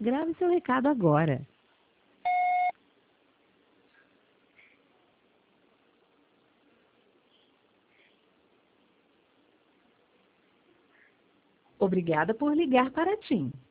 Grave seu recado agora. Obrigada por ligar para a TIM.